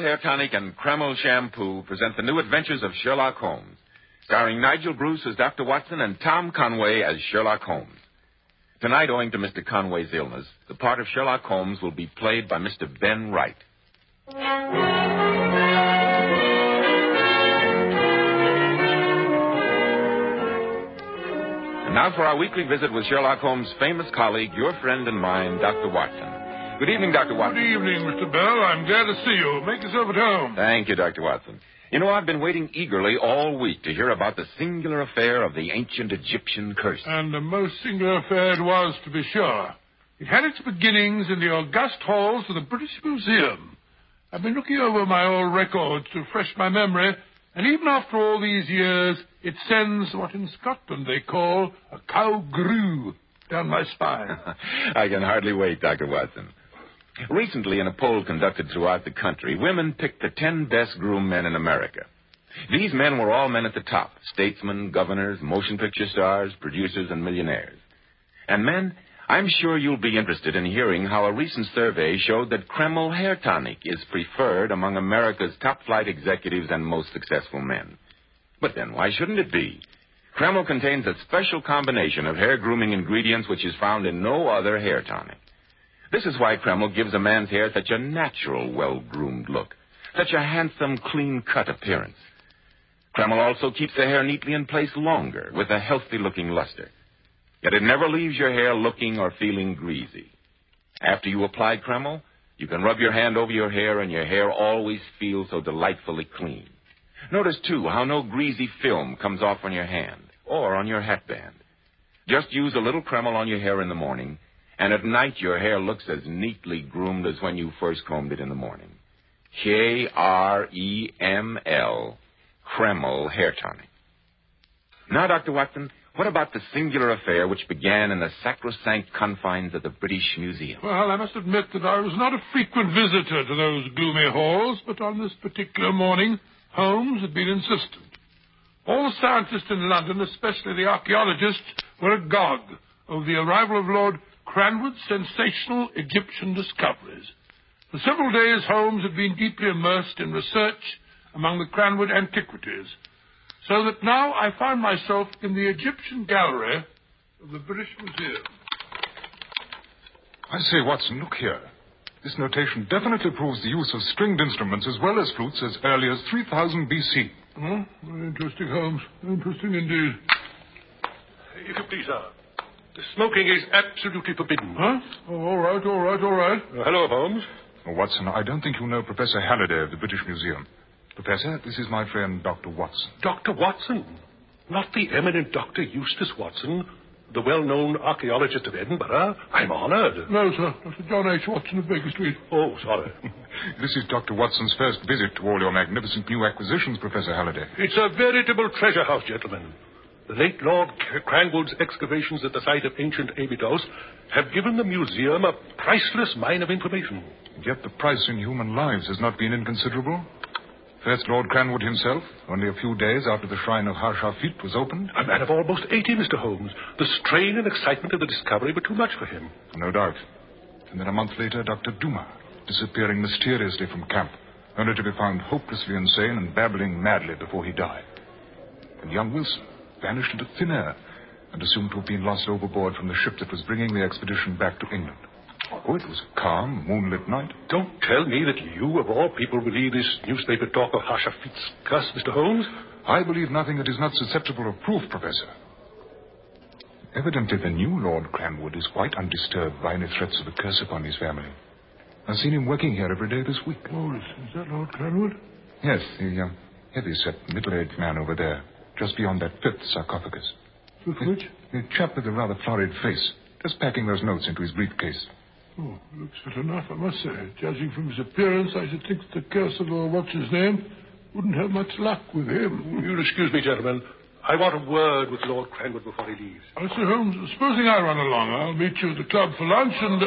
Hair Tonic and Kreml Shampoo present the new adventures of Sherlock Holmes, starring Nigel Bruce as Dr. Watson and Tom Conway as Sherlock Holmes. Tonight, owing to Mr. Conway's illness, the part of Sherlock Holmes will be played by Mr. Ben Wright. And now for our weekly visit with Sherlock Holmes' famous colleague, your friend and mine, Dr. Watson. Good evening, Dr. Watson. Good evening, Mr. Bell. I'm glad to see you. Make yourself at home. Thank you, Dr. Watson. You know, I've been waiting eagerly all week to hear about the singular affair of the ancient Egyptian curse. And a most singular affair it was, to be sure. It had its beginnings in the august halls of the British Museum. I've been looking over my old records to refresh my memory, and even after all these years, it sends what in Scotland they call a cow grue down my spine. I can hardly wait, Dr. Watson. Recently, in a poll conducted throughout the country, women picked the 10 best-groomed men in America. These men were all men at the top: statesmen, governors, motion picture stars, producers, and millionaires. And men, I'm sure you'll be interested in hearing how a recent survey showed that Kreml Hair Tonic is preferred among America's top-flight executives and most successful men. But then, why shouldn't it be? Kreml contains a special combination of hair-grooming ingredients which is found in no other hair tonic. This is why Kreml gives a man's hair such a natural, well-groomed look, such a handsome, clean-cut appearance. Kreml also keeps the hair neatly in place longer, with a healthy-looking luster. Yet it never leaves your hair looking or feeling greasy. After you apply Kreml, you can rub your hand over your hair, and your hair always feels so delightfully clean. Notice, too, how no greasy film comes off on your hand or on your hatband. Just use a little Kreml on your hair in the morning, and at night, your hair looks as neatly groomed as when you first combed it in the morning. Kreml, Kreml Hair Tonic. Now, Dr. Watson, what about the singular affair which began in the sacrosanct confines of the British Museum? Well, I must admit that I was not a frequent visitor to those gloomy halls, but on this particular morning, Holmes had been insistent. All the scientists in London, especially the archaeologists, were agog over the arrival of Lord Cranwood's sensational Egyptian discoveries. For several days, Holmes had been deeply immersed in research among the Cranwood antiquities, so that now I found myself in the Egyptian gallery of the British Museum. I say, Watson, look here. This notation definitely proves the use of stringed instruments as well as flutes as early as 3000 B.C. Oh, very interesting, Holmes. Interesting indeed. If you please, sir. Smoking is absolutely forbidden. Huh? Oh, all right. Hello, Holmes. Oh, Watson, I don't think you know Professor Halliday of the British Museum. Professor, this is my friend, Dr. Watson. Dr. Watson? Not the eminent Dr. Eustace Watson, the well-known archaeologist of Edinburgh. I'm honored. No, sir. Dr. John H. Watson of Baker Street. Oh, sorry. This is Dr. Watson's first visit to all your magnificent new acquisitions, Professor Halliday. It's a veritable treasure house, gentlemen. The late Lord Cranwood's excavations at the site of ancient Abydos have given the museum a priceless mine of information. Yet the price in human lives has not been inconsiderable. First Lord Cranwood himself, only a few days after the shrine of Harshafit was opened. A man of almost 80, Mr. Holmes. The strain and excitement of the discovery were too much for him. No doubt. And then a month later, Dr. Duma, disappearing mysteriously from camp, only to be found hopelessly insane and babbling madly before he died. And young Wilson vanished into thin air and assumed to have been lost overboard from the ship that was bringing the expedition back to England. Oh, it was a calm, moonlit night. Don't tell me that you, of all people, believe this newspaper talk of Harshafit's curse, Mr. Holmes. I believe nothing that is not susceptible of proof, Professor. Evidently, the new Lord Cranwood is quite undisturbed by any threats of a curse upon his family. I've seen him working here every day this week. Oh, is that Lord Cranwood? Yes, the heavy-set, middle-aged man over there, just beyond that fifth sarcophagus. Which? The chap with the rather florid face, just packing those notes into his briefcase. Oh, looks fit enough, I must say. Judging from his appearance, I should think the curse of what's his name wouldn't have much luck with him. You'll excuse me, gentlemen. I want a word with Lord Cranwood before he leaves. I say, Holmes, supposing I run along, I'll meet you at the club for lunch and...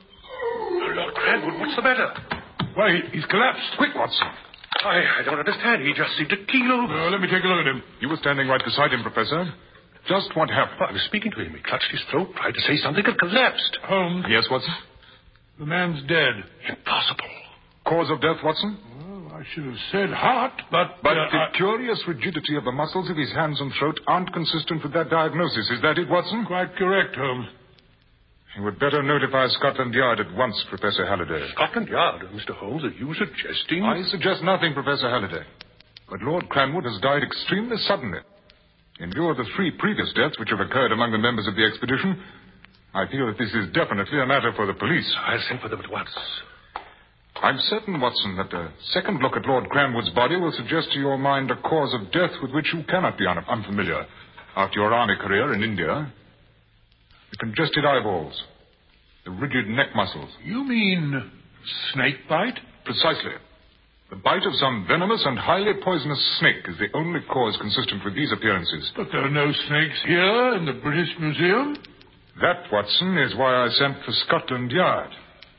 Lord Cranwood, what's the matter? Why, he's collapsed. Quick, Watson. I don't understand. He just seemed to keel over. Let me take a look at him. You were standing right beside him, Professor. Just what happened? I was speaking to him. He clutched his throat, tried to say something, and collapsed. Holmes. Yes, Watson? The man's dead. Impossible. Cause of death, Watson? Well, I should have said heart, but... But the curious rigidity of the muscles of his hands and throat aren't consistent with that diagnosis. Is that it, Watson? Quite correct, Holmes. You would better notify Scotland Yard at once, Professor Halliday. Scotland Yard, Mr. Holmes, are you suggesting... I suggest nothing, Professor Halliday. But Lord Cranwood has died extremely suddenly. In view of the 3 previous deaths which have occurred among the members of the expedition, I feel that this is definitely a matter for the police. I'll send for them at once. I'm certain, Watson, that a second look at Lord Cranwood's body will suggest to your mind a cause of death with which you cannot be unfamiliar after your army career in India. The congested eyeballs, the rigid neck muscles. You mean snake bite? Precisely. The bite of some venomous and highly poisonous snake is the only cause consistent with these appearances. But there are no snakes here in the British Museum. That, Watson, is why I sent for Scotland Yard.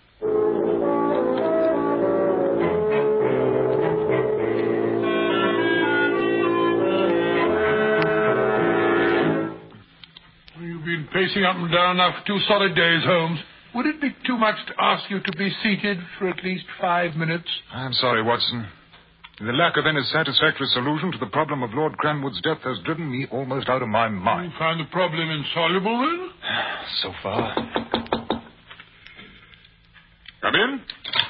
You've been pacing up and down now for 2 solid days, Holmes. Would it be too much to ask you to be seated for at least 5 minutes? I'm sorry, Watson. The lack of any satisfactory solution to the problem of Lord Cranwood's death has driven me almost out of my mind. You find the problem insoluble, then? So far. Come in.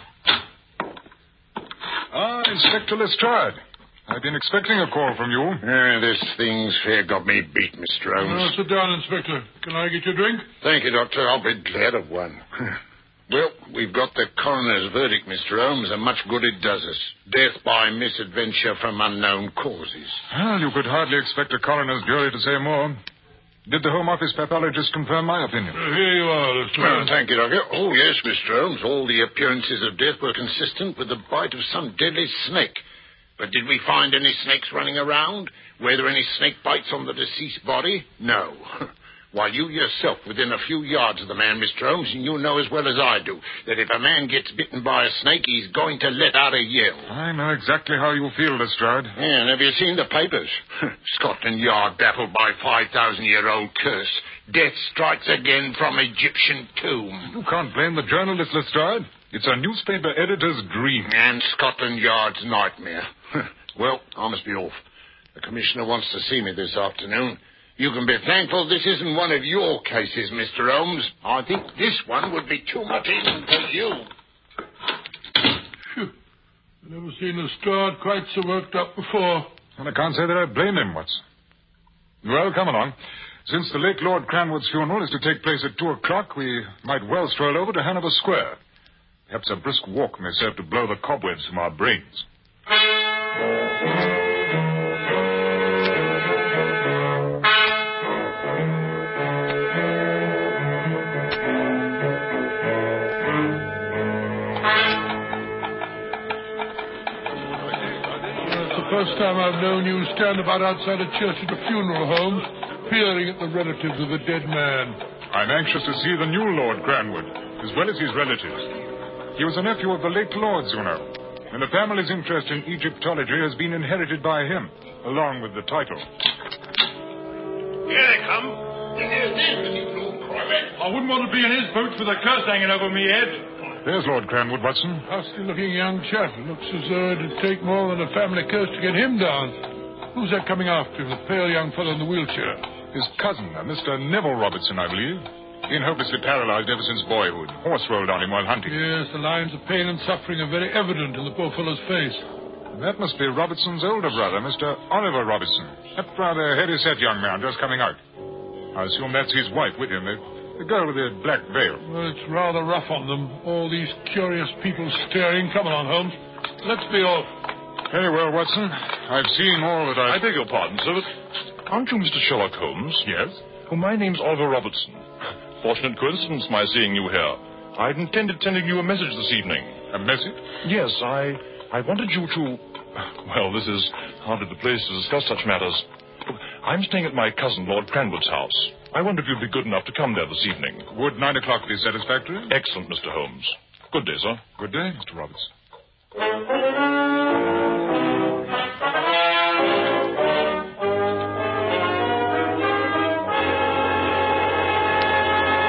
Inspector Lestrade. I've been expecting a call from you. This thing's fair got me beat, Mr. Holmes. Sit down, Inspector. Can I get you a drink? Thank you, Doctor. I'll be glad of one. Well, we've got the coroner's verdict, Mr. Holmes, and much good it does us. Death by misadventure from unknown causes. Well, you could hardly expect a coroner's jury to say more. Did the Home Office pathologist confirm my opinion? Here you are, Lestrade. Thank you, Doctor. Oh, yes, Mr. Holmes. All the appearances of death were consistent with the bite of some deadly snake. But did we find any snakes running around? Were there any snake bites on the deceased body? No. While you yourself within a few yards of the man, Mr. Holmes, and you know as well as I do that if a man gets bitten by a snake, he's going to let out a yell. I know exactly how you feel, Lestrade. Yeah, and have you seen the papers? Scotland Yard baffled by 5,000-year-old curse. Death strikes again from Egyptian tomb. You can't blame the journalist, Lestrade. It's a newspaper editor's dream. And Scotland Yard's nightmare. Well, I must be off. The Commissioner wants to see me this afternoon. You can be thankful this isn't one of your cases, Mr. Holmes. I think this one would be too much even for you. Phew. I've never seen Lestrade quite so worked up before. And I can't say that I blame him, Watson. Well, come along. Since the late Lord Cranwood's funeral is to take place at 2 o'clock, we might well stroll over to Hanover Square. Perhaps a brisk walk may serve to blow the cobwebs from our brains. First time I've known you stand about outside a church at a funeral, Holmes, peering at the relatives of the dead man. I'm anxious to see the new Lord Cranwood, as well as his relatives. He was a nephew of the late Lord's, you know, and the family's interest in Egyptology has been inherited by him, along with the title. Here they come. There's the new Lord Cranwood. I wouldn't want to be in his boots with a curse hanging over me head. There's Lord Cranwood, Watson. Husky-looking young chap. Looks as though it'd take more than a family curse to get him down. Who's that coming after him, the pale young fellow in the wheelchair? His cousin, Mr. Neville Robertson, I believe. Been hopelessly paralyzed ever since boyhood. Horse rolled on him while hunting. Yes, the lines of pain and suffering are very evident in the poor fellow's face. That must be Robertson's older brother, Mr. Oliver Robertson. That rather heavy-set young man just coming out. I assume that's his wife with him, the girl with the black veil. Well, it's rather rough on them, all these curious people staring. Come along, Holmes. Let's be off. Very well, Watson. I've seen all that I beg your pardon, sir, but aren't you Mr. Sherlock Holmes? Yes? Oh, my name's Oliver Robertson. Fortunate coincidence, my seeing you here. I'd intended sending you a message this evening. A message? Yes, I wanted you to... Well, this is hardly the place to discuss such matters. I'm staying at my cousin, Lord Cranwood's house. I wonder if you'd be good enough to come there this evening. Would 9 o'clock be satisfactory? Excellent, Mr. Holmes. Good day, sir. Good day, Mr. Roberts.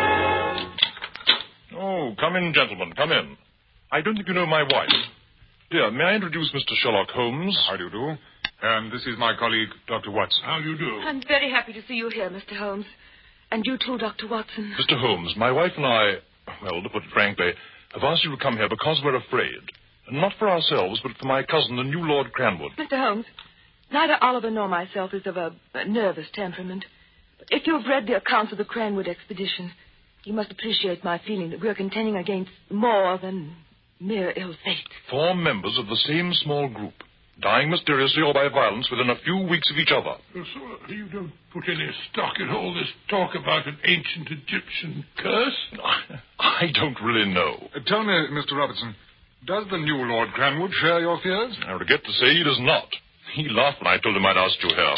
Oh, come in, gentlemen, come in. I don't think you know my wife. Dear, may I introduce Mr. Sherlock Holmes? How do you do? And this is my colleague, Dr. Watson. How do you do? I'm very happy to see you here, Mr. Holmes. And you too, Dr. Watson. Mr. Holmes, my wife and I, well, to put it frankly, have asked you to come here because we're afraid. And not for ourselves, but for my cousin, the new Lord Cranwood. Mr. Holmes, neither Oliver nor myself is of a nervous temperament. But if you have read the accounts of the Cranwood expedition, you must appreciate my feeling that we're contending against more than mere ill fate. 4 members of the same small group, dying mysteriously or by violence within a few weeks of each other. So you don't put any stock in all this talk about an ancient Egyptian curse? I don't really know. Tell me, Mr. Robertson, does the new Lord Cranwood share your fears? I regret to say he does not. He laughed when I told him I'd asked you here.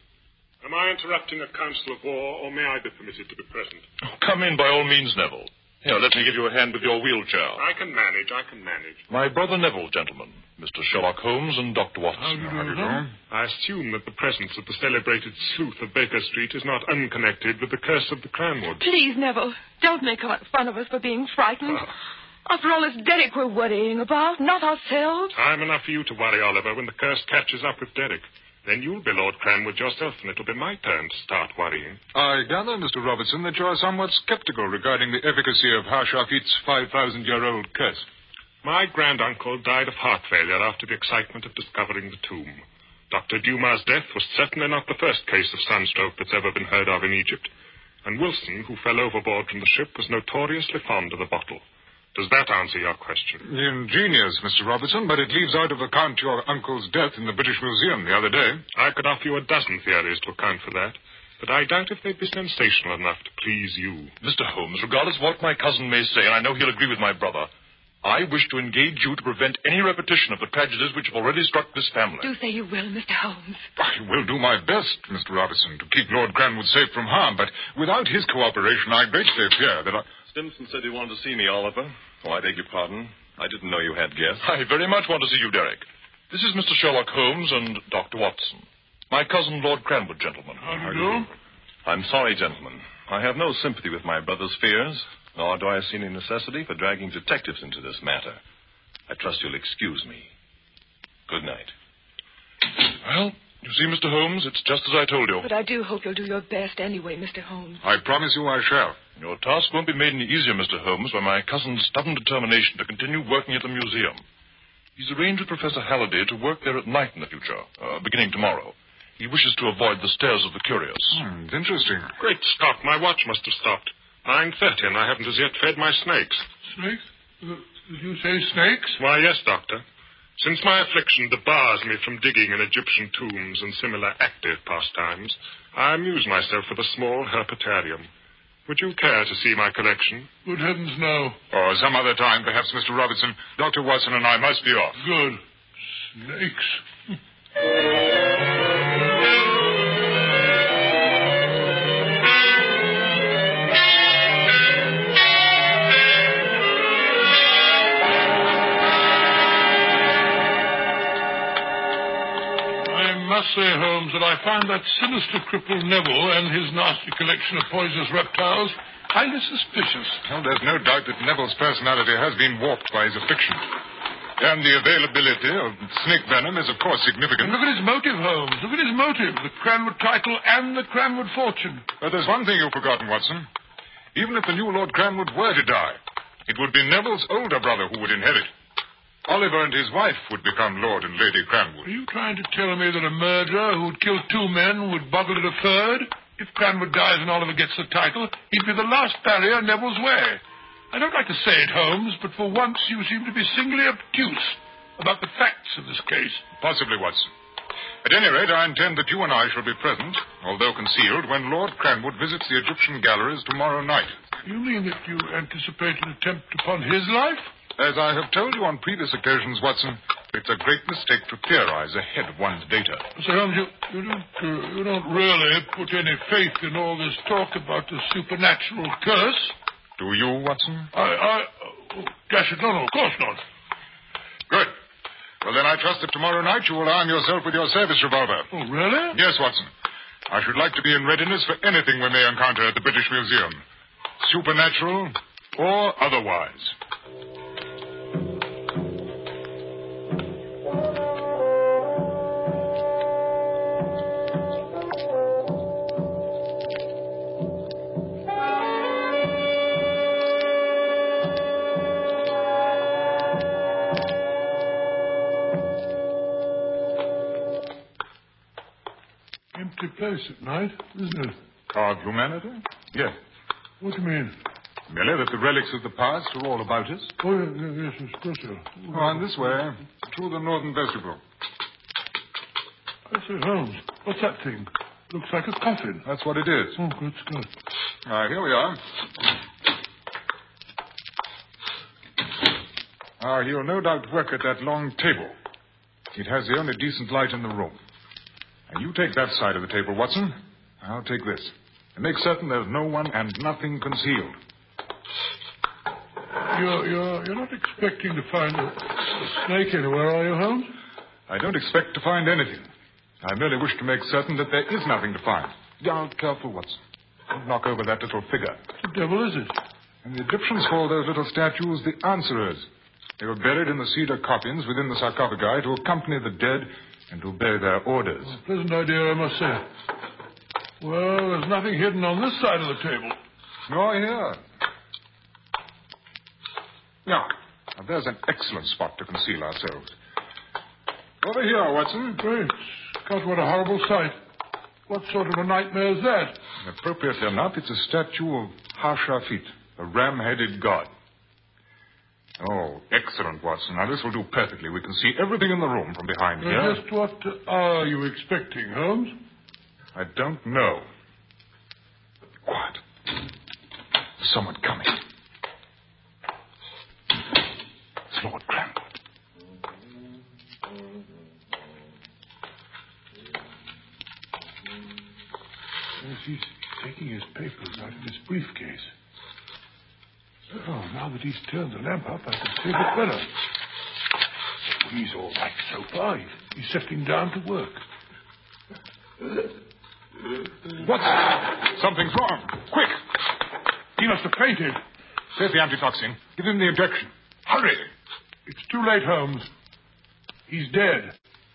Am I interrupting a council of war, or may I be permitted to be present? Oh, come in by all means, Neville. Here, let me give you a hand with your wheelchair. I can manage. My brother Neville, gentlemen. Mr. Sherlock Holmes and Dr. Watson. How do you do? I assume that the presence of the celebrated sleuth of Baker Street is not unconnected with the curse of the Cranwood. Please, Neville, don't make fun of us for being frightened. After all, it's Derek we're worrying about, not ourselves. Time enough for you to worry, Oliver, when the curse catches up with Derek. Then you'll be Lord Cranwood yourself, and it'll be my turn to start worrying. I gather, Mr. Robertson, that you are somewhat skeptical regarding the efficacy of Harshafit's 5,000-year-old curse. My granduncle died of heart failure after the excitement of discovering the tomb. Dr. Dumas' death was certainly not the first case of sunstroke that's ever been heard of in Egypt. And Wilson, who fell overboard from the ship, was notoriously fond of the bottle. Does that answer your question? Ingenious, Mr. Robertson, but it leaves out of account your uncle's death in the British Museum the other day. I could offer you a dozen theories to account for that, but I doubt if they'd be sensational enough to please you. Mr. Holmes, regardless of what my cousin may say, and I know he'll agree with my brother, I wish to engage you to prevent any repetition of the tragedies which have already struck this family. Do say you will, Mr. Holmes. I will do my best, Mr. Robertson, to keep Lord Cranwood safe from harm, but without his cooperation, I greatly fear that Stimson said he wanted to see me, Oliver. Oh, I beg your pardon. I didn't know you had guests. I very much want to see you, Derek. This is Mr. Sherlock Holmes and Dr. Watson. My cousin, Lord Cranwood, gentlemen. How do you do? I'm sorry, gentlemen. I have no sympathy with my brother's fears, nor do I see any necessity for dragging detectives into this matter. I trust you'll excuse me. Good night. Well, you see, Mr. Holmes, it's just as I told you. But I do hope you'll do your best anyway, Mr. Holmes. I promise you I shall. Your task won't be made any easier, Mr. Holmes, by my cousin's stubborn determination to continue working at the museum. He's arranged with Professor Halliday to work there at night in the future, beginning tomorrow. He wishes to avoid the stares of the curious. It's interesting. Great Scott, my watch must have stopped. 9:30, and I haven't as yet fed my snakes. Snakes? Did you say snakes? Why, yes, Doctor. Since my affliction debars me from digging in Egyptian tombs and similar active pastimes, I amuse myself with a small herpetarium. Would you care to see my collection? Good heavens, no. Or some other time, perhaps, Mr. Robertson. Dr. Watson and I must be off. Good. Snakes. I must say, Holmes, that I find that sinister cripple Neville and his nasty collection of poisonous reptiles highly suspicious. Well, there's no doubt that Neville's personality has been warped by his affliction. And the availability of snake venom is, of course, significant. And look at his motive, Holmes. Look at his motive. The Cranwood title and the Cranwood fortune. But there's one thing you've forgotten, Watson. Even if the new Lord Cranwood were to die, it would be Neville's older brother who would inherit. Oliver and his wife would become Lord and Lady Cranwood. Are you trying to tell me that a murderer who'd killed 2 men would boggle at a third? If Cranwood dies and Oliver gets the title, he'd be the last barrier Neville's way. I don't like to say it, Holmes, but for once you seem to be singly obtuse about the facts of this case. Possibly, Watson. At any rate, I intend that you and I shall be present, although concealed, when Lord Cranwood visits the Egyptian galleries tomorrow night. You mean that you anticipate an attempt upon his life? As I have told you on previous occasions, Watson, it's a great mistake to theorize ahead of one's data. Sir Holmes, you don't really put any faith in all this talk about the supernatural curse? Do you, Watson? Dash it, no, of course not. Good. Well, then I trust that tomorrow night you will arm yourself with your service revolver. Oh, really? Yes, Watson. I should like to be in readiness for anything we may encounter at the British Museum. Supernatural or otherwise. empty place at night, isn't it? Carved humanity? Yes. What do you mean? Merely that the relics of the past are all about us. Oh, yes, of course, sir. On this way, through the northern vestibule. I say, Holmes, what's that thing? Looks like a coffin. That's what it is. Oh, good, good. Here we are. He'll no doubt work at that long table. It has the only decent light in the room. Now, you take that side of the table, Watson. I'll take this. And make certain there's no one and nothing concealed. You're not expecting to find a snake anywhere, are you, Holmes? I don't expect to find anything. I merely wish to make certain that there is nothing to find. Now, careful, Watson. Don't knock over that little figure. What the devil is it? And the Egyptians call those little statues the answerers. They were buried in the cedar coffins within the sarcophagi to accompany the dead and to obey their orders. A pleasant idea, I must say. Well, there's nothing hidden on this side of the table. Nor here. Now, there's an excellent spot to conceal ourselves. Over here, Watson. Great. God, what a horrible sight. What sort of a nightmare is that? Appropriately enough, it's a statue of Hashafit, a ram-headed god. Oh, excellent, Watson. Now, this will do perfectly. We can see everything in the room from behind here. Just what are you expecting, Holmes? I don't know. Quiet. There's someone coming. It's Lord Cranwood. Yes, he's taking his papers out of his briefcase. Oh, now that he's turned the lamp up, I can see a bit better. Oh, he's all right so far. He's settling down to work. What? Something's wrong. Quick! He must have fainted. Save the antitoxin. Give him the injection. Hurry! It's too late, Holmes. He's dead.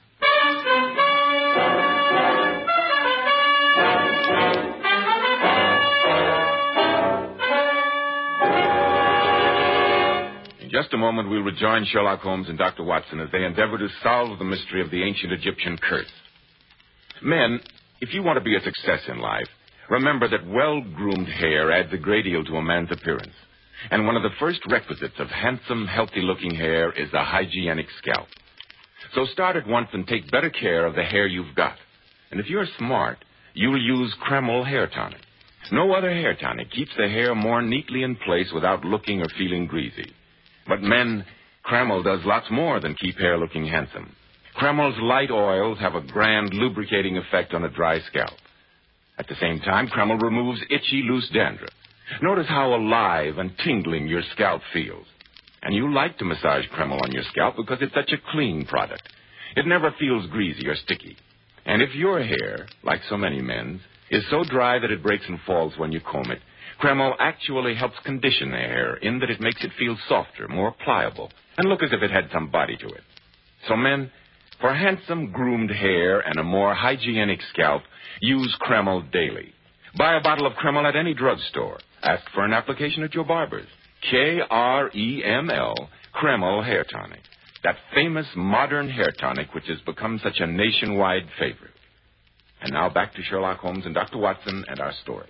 In just a moment, we'll rejoin Sherlock Holmes and Dr. Watson as they endeavor to solve the mystery of the ancient Egyptian curse. Men, if you want to be a success in life, remember that well-groomed hair adds a great deal to a man's appearance. And one of the first requisites of handsome, healthy-looking hair is a hygienic scalp. So start at once and take better care of the hair you've got. And if you're smart, you'll use Kreml hair tonic. No other hair tonic keeps the hair more neatly in place without looking or feeling greasy. But men, Kreml does lots more than keep hair looking handsome. Kreml's light oils have a grand lubricating effect on a dry scalp. At the same time, Kreml removes itchy, loose dandruff. Notice how alive and tingling your scalp feels. And you like to massage Kreml on your scalp because it's such a clean product. It never feels greasy or sticky. And if your hair, like so many men's, is so dry that it breaks and falls when you comb it, Kreml actually helps condition the hair in that it makes it feel softer, more pliable, and look as if it had some body to it. So men, for handsome, groomed hair and a more hygienic scalp, use Kreml daily. Buy a bottle of Kreml at any drugstore. Ask for an application at your barber's. Kreml, Kreml Hair Tonic. That famous modern hair tonic which has become such a nationwide favorite. And now back to Sherlock Holmes and Dr. Watson and our story.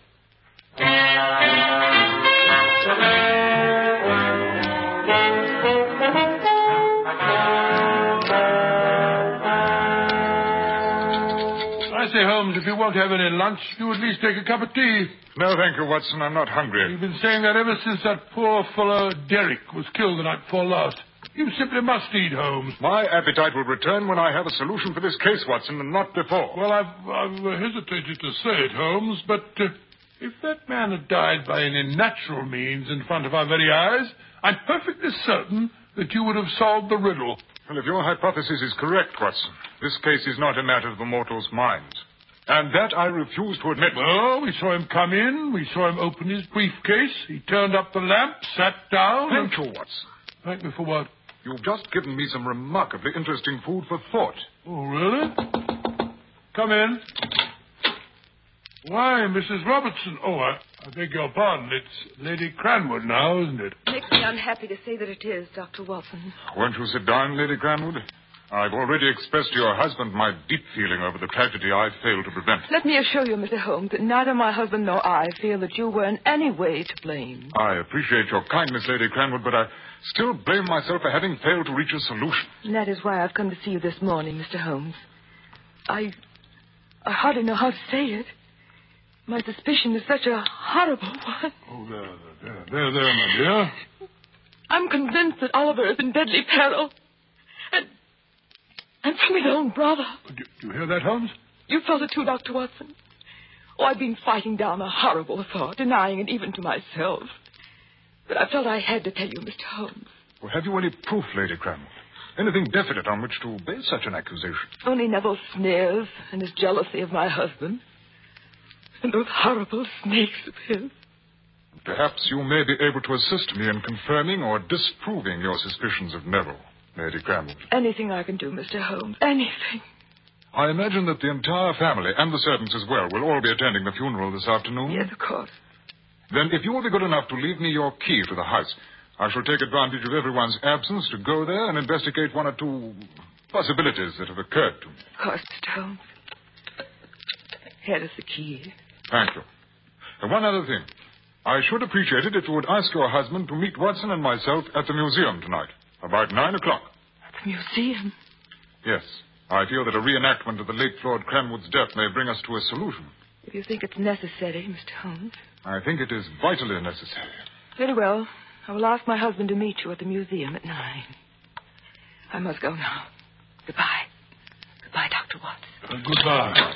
I say, Holmes, if you won't have any lunch, you at least take a cup of tea. No, thank you, Watson. I'm not hungry. You've been saying that ever since that poor fellow Derrick was killed the night before last. You simply must eat, Holmes. My appetite will return when I have a solution for this case, Watson, and not before. Well, I've hesitated to say it, Holmes, but if that man had died by any natural means in front of our very eyes, I'm perfectly certain that you would have solved the riddle. Well, if your hypothesis is correct, Watson, this case is not a matter of the mortal's mind. And that I refuse to admit. Well, we saw him come in. We saw him open his briefcase. He turned up the lamp, sat down. Thank you, Watson. Thank me for what? You've just given me some remarkably interesting food for thought. Oh, really? Come in. Why, Mrs. Robertson. Oh, I beg your pardon. It's Lady Cranwood now, isn't it? Makes me unhappy to say that it is, Dr. Watson. Won't you sit down, Lady Cranwood? I've already expressed to your husband my deep feeling over the tragedy I failed to prevent. Let me assure you, Mr. Holmes, that neither my husband nor I feel that you were in any way to blame. I appreciate your kindness, Lady Cranwood, but I still blame myself for having failed to reach a solution. And that is why I've come to see you this morning, Mr. Holmes. I hardly know how to say it. My suspicion is such a horrible one. Oh, there, my dear. I'm convinced that Oliver is in deadly peril. And from his own brother. Do you hear that, Holmes? You felt it too, Dr. Watson. Oh, I've been fighting down a horrible thought, denying it even to myself. But I felt I had to tell you, Mr. Holmes. Well, have you any proof, Lady Cranwood? Anything definite on which to base such an accusation? Only Neville's sneers and his jealousy of my husband. And those horrible snakes of his. Perhaps you may be able to assist me in confirming or disproving your suspicions of Neville, Lady Cranwood. Anything I can do, Mr. Holmes. Anything. I imagine that the entire family and the servants as well will all be attending the funeral this afternoon. Yes, of course. Then if you will be good enough to leave me your key to the house, I shall take advantage of everyone's absence to go there and investigate one or two possibilities that have occurred to me. Of course, Mr. Holmes. Here is the key. Thank you. And one other thing. I should appreciate it if you would ask your husband to meet Watson and myself at the museum tonight, about 9 o'clock. At the museum? Yes. I feel that a reenactment of the late Lord Cranwood's death may bring us to a solution. If you think it's necessary, Mr. Holmes. I think it is vitally necessary. Very well. I will ask my husband to meet you at the museum at 9. I must go now. Goodbye. Goodbye, Dr. Watson. Goodbye.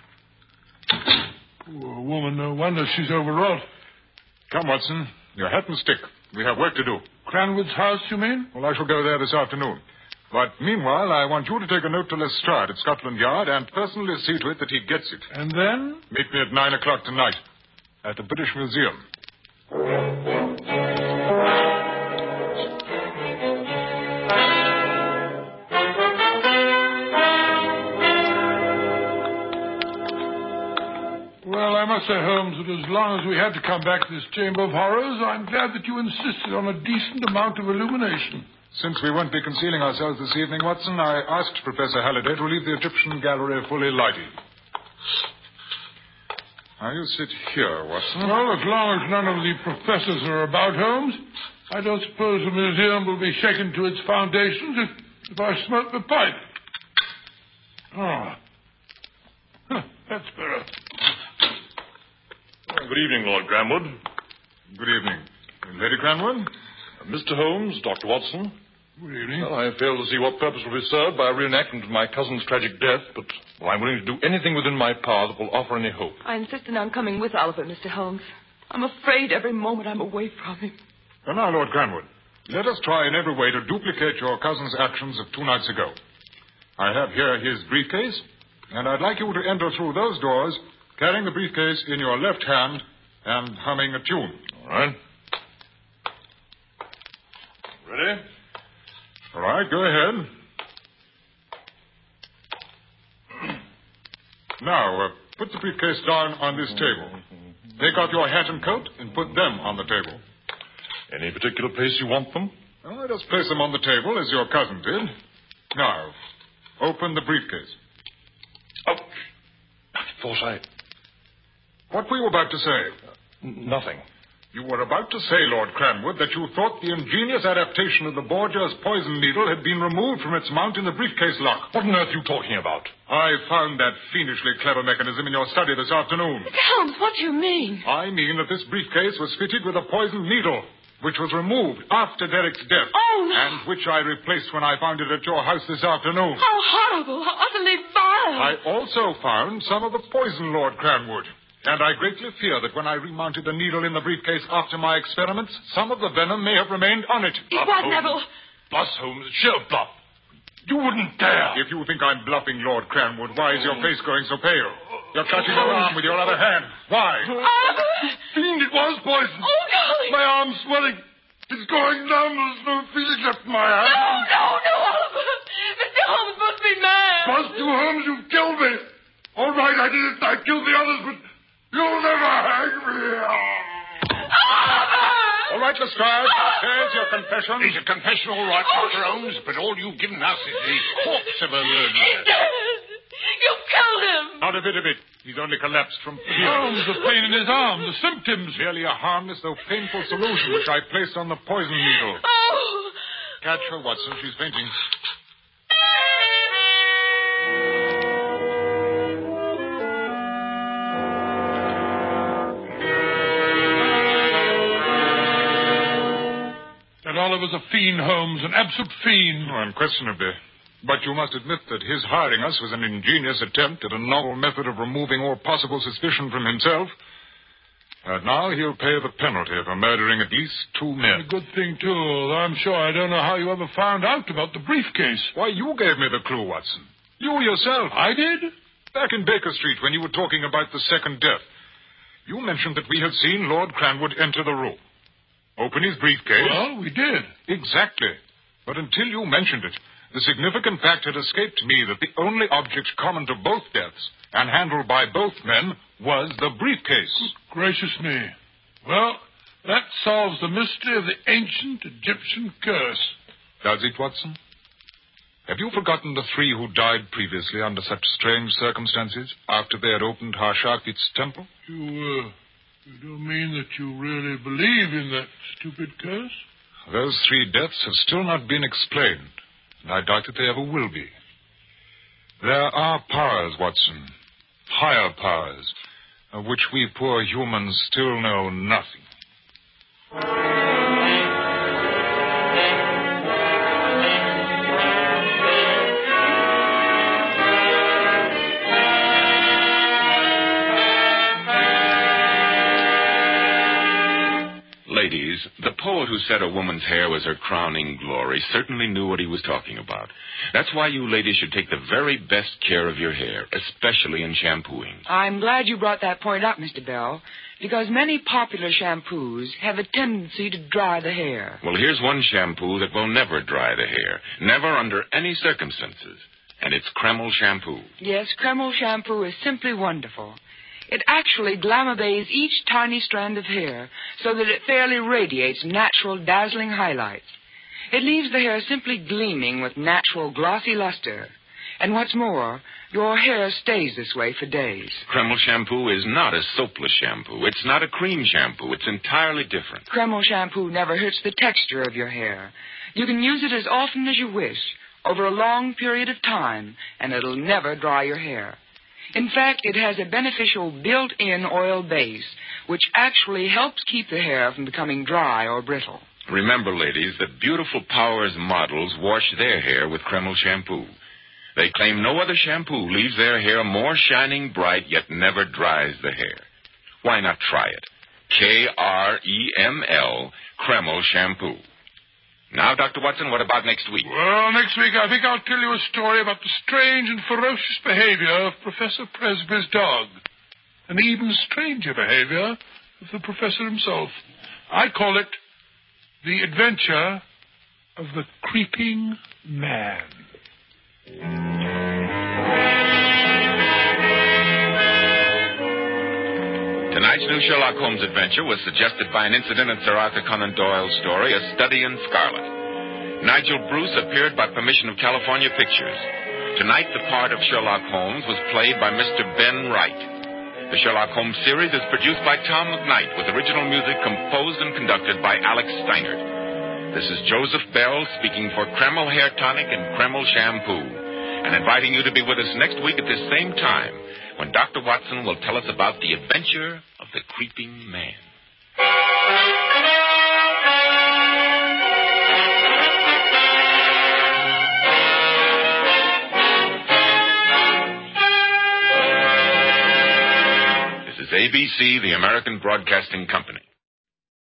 Poor woman, no wonder she's overwrought. Come, Watson. Your hat and stick. We have work to do. Cranwood's house, you mean? Well, I shall go there this afternoon. But meanwhile, I want you to take a note to Lestrade at Scotland Yard and personally see to it that he gets it. And then? Meet me at 9 o'clock tonight at the British Museum. Well, I must say, Holmes, that as long as we had to come back to this Chamber of Horrors, I'm glad that you insisted on a decent amount of illumination. Since we won't be concealing ourselves this evening, Watson, I asked Professor Halliday to leave the Egyptian gallery fully lighted. Now, you sit here, Watson. Well, as long as none of the professors are about, Holmes, I don't suppose the museum will be shaken to its foundations if I smoke the pipe. That's better. Good evening, Lord Cranwood. Good evening. Lady Cranwood? Mr. Holmes, Dr. Watson. Good evening. Well, I fail to see what purpose will be served by a reenactment of my cousin's tragic death, but I'm willing to do anything within my power that will offer any hope. I insisted on coming with Oliver, Mr. Holmes. I'm afraid every moment I'm away from him. Well, now, Lord Cranwood, let us try in every way to duplicate your cousin's actions of 2 nights ago. I have here his briefcase, and I'd like you to enter through those doors, carrying the briefcase in your left hand and humming a tune. All right. Ready? All right, go ahead. Now, put the briefcase down on this table. Take out your hat and coat and put them on the table. Any particular place you want them? Oh, just place them on the table as your cousin did. Now, open the briefcase. Ouch. I thought What were you about to say? Nothing. You were about to say, Lord Cranwood, that you thought the ingenious adaptation of the Borgia's poison needle had been removed from its mount in the briefcase lock. What on earth are you talking about? I found that fiendishly clever mechanism in your study this afternoon. Mr. Holmes, what do you mean? I mean that this briefcase was fitted with a poisoned needle, which was removed after Derek's death. Oh, no. And which I replaced when I found it at your house this afternoon. How horrible, how utterly vile. I also found some of the poison, Lord Cranwood. And I greatly fear that when I remounted the needle in the briefcase after my experiments, some of the venom may have remained on it. It was Neville. Bluff, Holmes. Sheer bluff. You wouldn't dare. If you think I'm bluffing, Lord Cranwood, why is your face going so pale? You're clutching your arm with your other hand. Why? Oliver! Fiend, it was poison. Oh, darling. My arm's swelling. It's going numb. There's no feeling left in my hand. No, Oliver. Mr. Holmes must be mad. Must you, Holmes? You've killed me. All right, I did it. I killed the others, but you'll never hang me. Oliver! All right, Lestrade. There's your confession. It's a confession, all right, Dr. Holmes, but all you've given us is the corpse of a murderer. He's dead. You killed him. Not a bit of it. He's only collapsed from fear. Holmes, the pain in his arm, the symptoms. Merely a harmless though painful solution which I placed on the poison needle. Oh. Catch her, Watson. She's fainting. That Oliver's a fiend, Holmes, an absolute fiend. Oh, unquestionably. But you must admit that his hiring us was an ingenious attempt at a novel method of removing all possible suspicion from himself. And now he'll pay the penalty for murdering at least 2 men. A good thing, too, although I'm sure I don't know how you ever found out about the briefcase. Why, you gave me the clue, Watson. You yourself. I did? Back in Baker Street when you were talking about the second death. You mentioned that we had seen Lord Cranwood enter the room. Open his briefcase. Well, we did. Exactly. But until you mentioned it, the significant fact had escaped me that the only object common to both deaths and handled by both men was the briefcase. Good gracious me. Well, that solves the mystery of the ancient Egyptian curse. Does it, Watson? Have you forgotten the 3 who died previously under such strange circumstances after they had opened Harshakit's temple? You don't mean that you really believe in that stupid curse? Those 3 deaths have still not been explained, and I doubt that they ever will be. There are powers, Watson, higher powers, of which we poor humans still know nothing. Ladies, the poet who said a woman's hair was her crowning glory certainly knew what he was talking about. That's why you ladies should take the very best care of your hair, especially in shampooing. I'm glad you brought that point up, Mr. Bell, because many popular shampoos have a tendency to dry the hair. Well, here's one shampoo that will never dry the hair, never under any circumstances, and it's Kreml shampoo. Yes, Kreml shampoo is simply wonderful. It actually glamour-bathes each tiny strand of hair so that it fairly radiates natural, dazzling highlights. It leaves the hair simply gleaming with natural, glossy luster. And what's more, your hair stays this way for days. Kreml shampoo is not a soapless shampoo. It's not a cream shampoo. It's entirely different. Kreml shampoo never hurts the texture of your hair. You can use it as often as you wish, over a long period of time, and it'll never dry your hair. In fact, it has a beneficial built-in oil base, which actually helps keep the hair from becoming dry or brittle. Remember, ladies, that beautiful Powers models wash their hair with Kreml shampoo. They claim no other shampoo leaves their hair more shining bright, yet never dries the hair. Why not try it? Kreml, Kreml shampoo. Now, Dr. Watson, what about next week? Well, next week I think I'll tell you a story about the strange and ferocious behavior of Professor Presby's dog. An even stranger behavior of the professor himself. I call it The Adventure of the Creeping Man. Tonight's new Sherlock Holmes adventure was suggested by an incident in Sir Arthur Conan Doyle's story, A Study in Scarlet. Nigel Bruce appeared by permission of California Pictures. Tonight, the part of Sherlock Holmes was played by Mr. Ben Wright. The Sherlock Holmes series is produced by Tom McKnight, with original music composed and conducted by Alex Steinert. This is Joseph Bell speaking for Kreml Hair Tonic and Kreml Shampoo, and inviting you to be with us next week at this same time, when Dr. Watson will tell us about the adventure of the creeping man. This is ABC, the American Broadcasting Company.